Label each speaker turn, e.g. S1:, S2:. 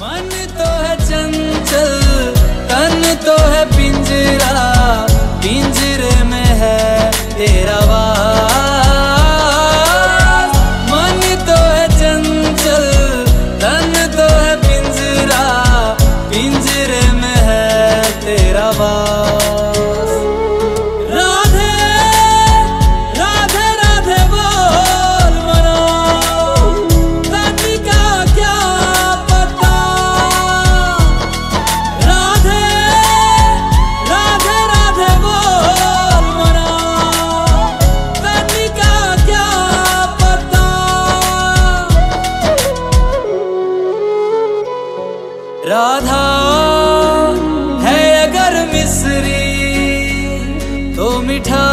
S1: मन तो है चंचल, तन तो है पिंजरा, पिंजरे में है तेरा वास। मन तो है चंचल, तन तो है पिंजरा, पिंजरे में है तेरा वास। राधा है अगर मिस्री तो मिठा